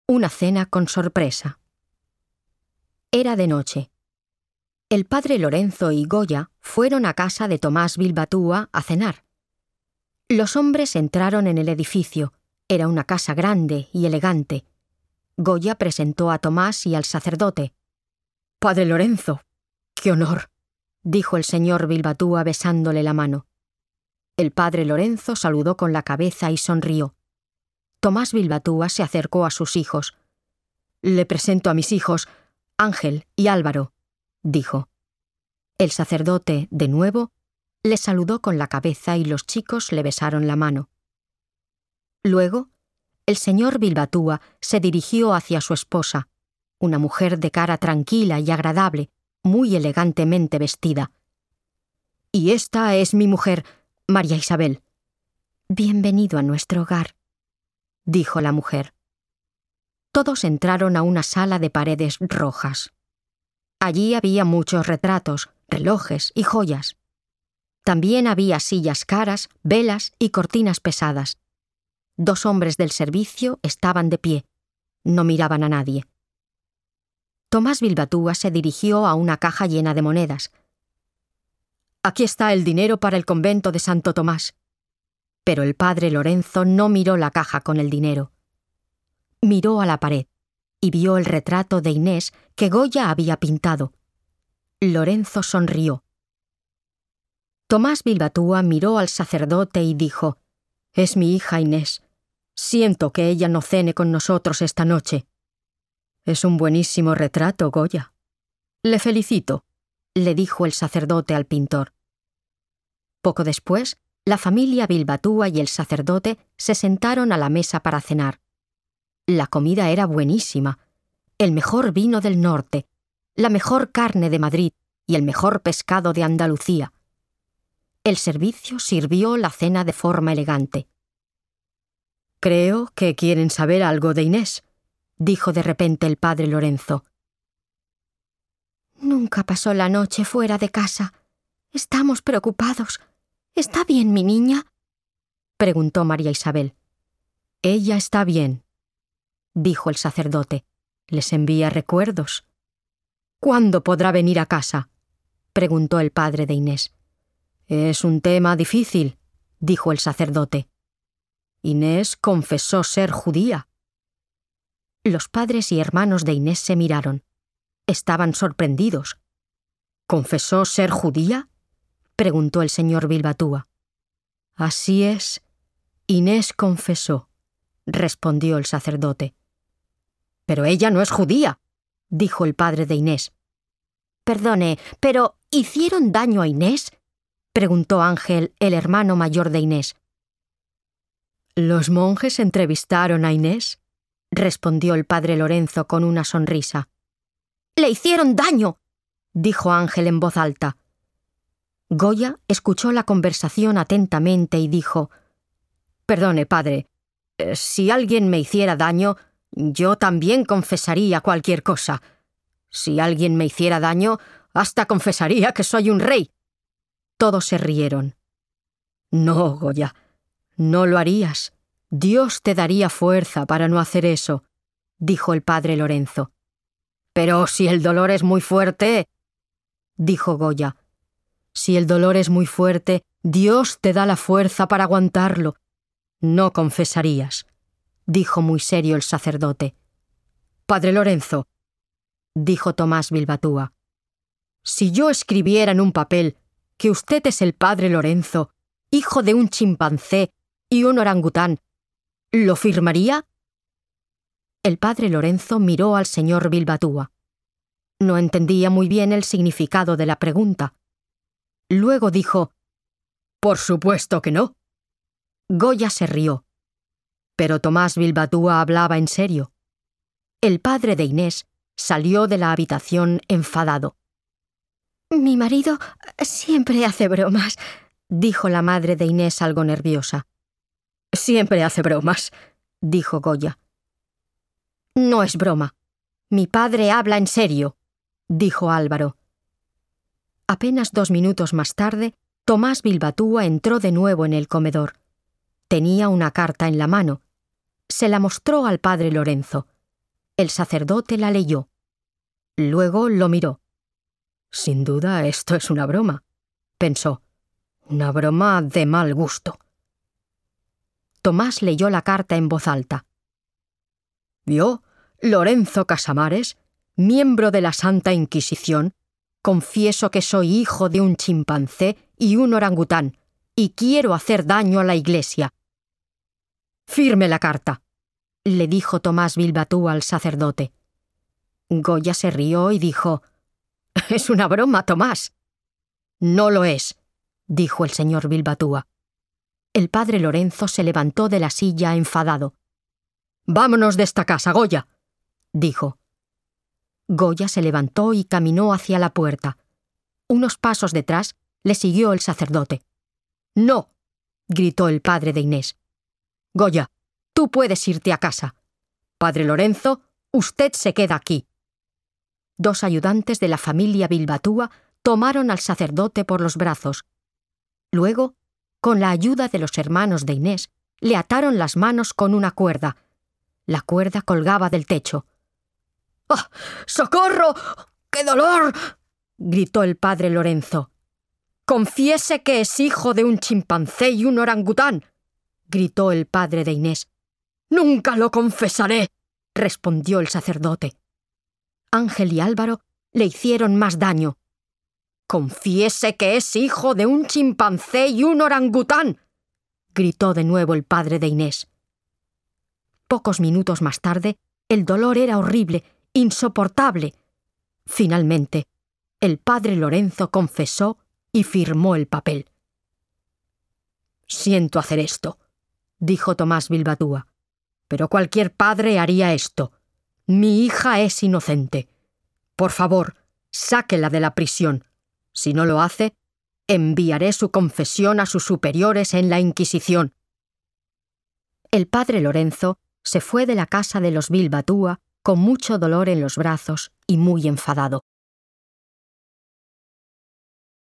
Una cena con sorpresa. Era de noche. El padre Lorenzo y Goya fueron a casa de Tomás Bilbatúa a cenar. Los hombres entraron en el edificio. Era una casa grande y elegante. Goya presentó a Tomás y al sacerdote. «Padre Lorenzo, qué honor», dijo el señor Bilbatúa besándole la mano. El padre Lorenzo saludó con la cabeza y sonrió. Tomás Bilbatúa se acercó a sus hijos. «Le presento a mis hijos, Ángel y Álvaro», dijo. El sacerdote, de nuevo, le saludó con la cabeza y los chicos le besaron la mano. Luego, el señor Bilbatúa se dirigió hacia su esposa, una mujer de cara tranquila y agradable, muy elegantemente vestida. «Y esta es mi mujer, María Isabel». «Bienvenido a nuestro hogar», dijo la mujer. Todos entraron a una sala de paredes rojas. Allí había muchos retratos, relojes y joyas. También había sillas caras, velas y cortinas pesadas. 2 hombres del servicio estaban de pie. No miraban a nadie. Tomás Bilbatúa se dirigió a una caja llena de monedas. «Aquí está el dinero para el convento de Santo Tomás». Pero el padre Lorenzo no miró la caja con el dinero. Miró a la pared y vio el retrato de Inés que Goya había pintado. Lorenzo sonrió. Tomás Bilbatúa miró al sacerdote y dijo: «Es mi hija Inés. Siento que ella no cene con nosotros esta noche». «Es un buenísimo retrato, Goya». «Le felicito», le dijo el sacerdote al pintor. Poco después, la familia Bilbatúa y el sacerdote se sentaron a la mesa para cenar. La comida era buenísima, el mejor vino del norte, la mejor carne de Madrid y el mejor pescado de Andalucía. El servicio sirvió la cena de forma elegante. «Creo que quieren saber algo de Inés», dijo de repente el padre Lorenzo. «Nunca pasó la noche fuera de casa. Estamos preocupados. ¿Está bien mi niña?», preguntó María Isabel. «Ella está bien», dijo el sacerdote. «Les envía recuerdos». «¿Cuándo podrá venir a casa?», preguntó el padre de Inés. «Es un tema difícil», dijo el sacerdote. «Inés confesó ser judía». Los padres y hermanos de Inés se miraron. Estaban sorprendidos. «¿Confesó ser judía?», preguntó el señor Bilbatúa. «Así es, Inés confesó», respondió el sacerdote. «Pero ella no es judía», dijo el padre de Inés. «Perdone, pero ¿hicieron daño a Inés?», preguntó Ángel, el hermano mayor de Inés. «Los monjes entrevistaron a Inés», respondió el padre Lorenzo con una sonrisa. «¡Le hicieron daño!», dijo Ángel en voz alta. Goya escuchó la conversación atentamente y dijo: «Perdone, padre, si alguien me hiciera daño, yo también confesaría cualquier cosa. Si alguien me hiciera daño, hasta confesaría que soy un rey». Todos se rieron. «No, Goya, no lo harías. Dios te daría fuerza para no hacer eso», dijo el padre Lorenzo. «Pero si el dolor es muy fuerte», dijo Goya. «Si el dolor es muy fuerte, Dios te da la fuerza para aguantarlo. No confesarías», dijo muy serio el sacerdote. «Padre Lorenzo», dijo Tomás Bilbatúa, «si yo escribiera en un papel que usted es el padre Lorenzo, hijo de un chimpancé y un orangután, ¿lo firmaría?». El padre Lorenzo miró al señor Bilbatúa. No entendía muy bien el significado de la pregunta. Luego dijo: «Por supuesto que no». Goya se rió. Pero Tomás Bilbatúa hablaba en serio. El padre de Inés salió de la habitación enfadado. «Mi marido siempre hace bromas», dijo la madre de Inés algo nerviosa. «Siempre hace bromas», dijo Goya. «No es broma. Mi padre habla en serio», dijo Álvaro. Apenas 2 minutos más tarde, Tomás Bilbatúa entró de nuevo en el comedor. Tenía una carta en la mano. Se la mostró al padre Lorenzo. El sacerdote la leyó. Luego lo miró. Sin duda esto es una broma, pensó. Una broma de mal gusto. Tomás leyó la carta en voz alta. Yo, Lorenzo Casamares, miembro de la Santa Inquisición, confieso que soy hijo de un chimpancé y un orangután, y quiero hacer daño a la Iglesia. Firme la carta, le dijo Tomás Bilbatúa al sacerdote. Goya se rió y dijo: «Es una broma, Tomás». «No lo es», dijo el señor Bilbatúa. El padre Lorenzo se levantó de la silla enfadado. «Vámonos de esta casa, Goya», dijo. Goya se levantó y caminó hacia la puerta. Unos pasos detrás le siguió el sacerdote. «No», gritó el padre de Inés. «Goya, tú puedes irte a casa. Padre Lorenzo, usted se queda aquí». Dos ayudantes de la familia Bilbatúa tomaron al sacerdote por los brazos. Luego, con la ayuda de los hermanos de Inés, le ataron las manos con una cuerda. La cuerda colgaba del techo. «¡Ah! ¡Socorro! ¡Qué dolor!», gritó el padre Lorenzo. «Confiese que es hijo de un chimpancé y un orangután», gritó el padre de Inés. «Nunca lo confesaré», respondió el sacerdote. Ángel y Álvaro le hicieron más daño. «Confiese que es hijo de un chimpancé y un orangután», gritó de nuevo el padre de Inés. Pocos minutos más tarde, el dolor era horrible, insoportable. Finalmente, el padre Lorenzo confesó y firmó el papel. «Siento hacer esto», dijo Tomás Bilbatúa, «pero cualquier padre haría esto. Mi hija es inocente. Por favor, sáquela de la prisión. Si no lo hace, enviaré su confesión a sus superiores en la Inquisición». El padre Lorenzo se fue de la casa de los Bilbatúa con mucho dolor en los brazos y muy enfadado.